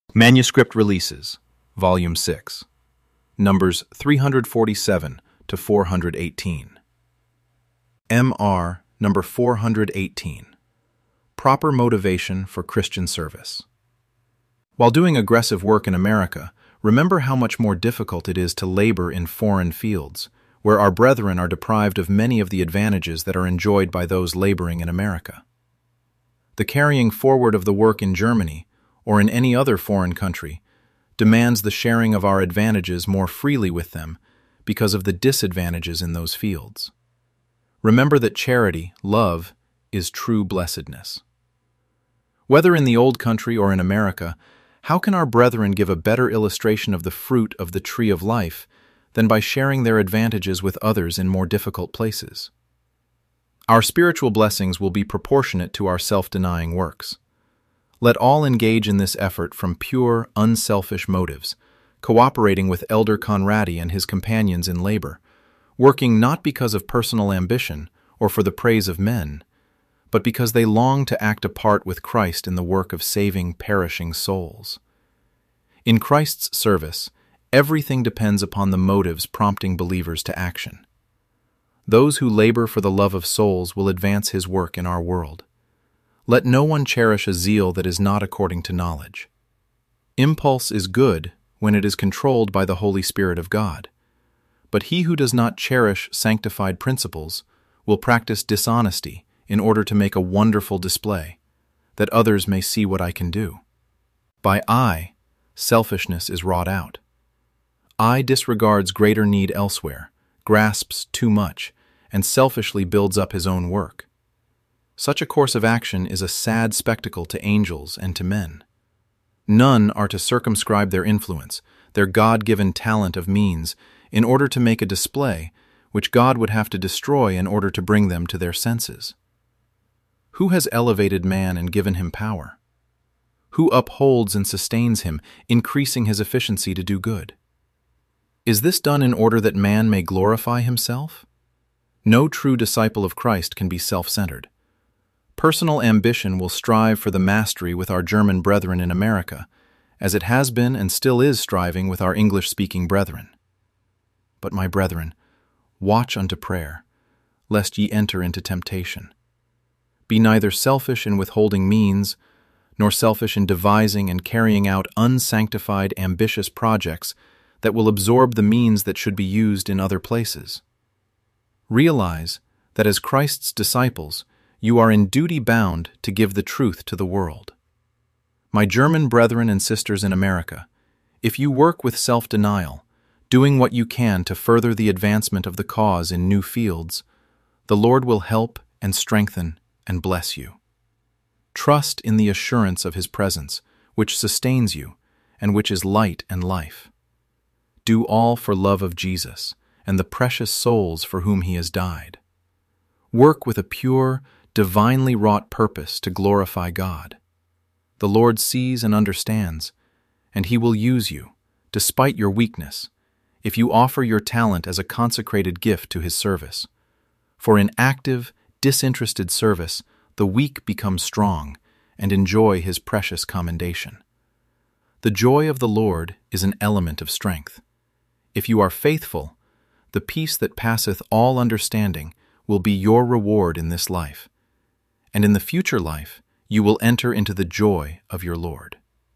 Manuscript Releases, Volume 6, numbers 347 to 418. MR number 418, Proper Motivation for Christian Service. While doing aggressive work in America, remember how much more difficult it is to labor in foreign fields, where our brethren are deprived of many of the advantages that are enjoyed by those laboring in America. The carrying forward of the work in Germany, or in any other foreign country, demands the sharing of our advantages more freely with them because of the disadvantages in those fields. Remember that charity, love, is true blessedness. Whether in the old country or in America, how can our brethren give a better illustration of the fruit of the tree of life than by sharing their advantages with others in more difficult places? Our spiritual blessings will be proportionate to our self-denying works. Let all engage in this effort from pure, unselfish motives, cooperating with Elder Conradi and his companions in labor, working not because of personal ambition or for the praise of men, but because they long to act a part with Christ in the work of saving perishing souls. In Christ's service, everything depends upon the motives prompting believers to action. Those who labor for the love of souls will advance his work in our world. Let no one cherish a zeal that is not according to knowledge. Impulse is good when it is controlled by the Holy Spirit of God, but he who does not cherish sanctified principles will practice dishonesty in order to make a wonderful display, that others may see what I can do. By I, selfishness is wrought out. I disregards greater need elsewhere, grasps too much, and selfishly builds up his own work. Such a course of action is a sad spectacle to angels and to men. None are to circumscribe their influence, their God-given talent of means, in order to make a display which God would have to destroy in order to bring them to their senses. Who has elevated man and given him power? Who upholds and sustains him, increasing his efficiency to do good? Is this done in order that man may glorify himself? No true disciple of Christ can be self-centered. Personal ambition will strive for the mastery with our German brethren in America, as it has been and still is striving with our English-speaking brethren. But my brethren, watch unto prayer, lest ye enter into temptation. Be neither selfish in withholding means, nor selfish in devising and carrying out unsanctified, ambitious projects that will absorb the means that should be used in other places. Realize that as Christ's disciples, you are in duty bound to give the truth to the world. My German brethren and sisters in America, if you work with self-denial, doing what you can to further the advancement of the cause in new fields, the Lord will help and strengthen and bless you. Trust in the assurance of his presence, which sustains you and which is light and life. Do all for love of Jesus and the precious souls for whom he has died. Work with a pure, divinely wrought purpose to glorify God. The Lord sees and understands, and he will use you, despite your weakness, if you offer your talent as a consecrated gift to his service. For in active, disinterested service, the weak become strong and enjoy his precious commendation. The joy of the Lord is an element of strength. If you are faithful, the peace that passeth all understanding will be your reward in this life, and in the future life you will enter into the joy of your Lord.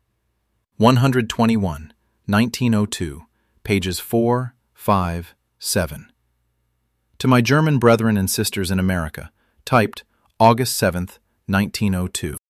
121, 1902, pages 4, 5, 7. To my German brethren and sisters in America, typed August 7, 1902.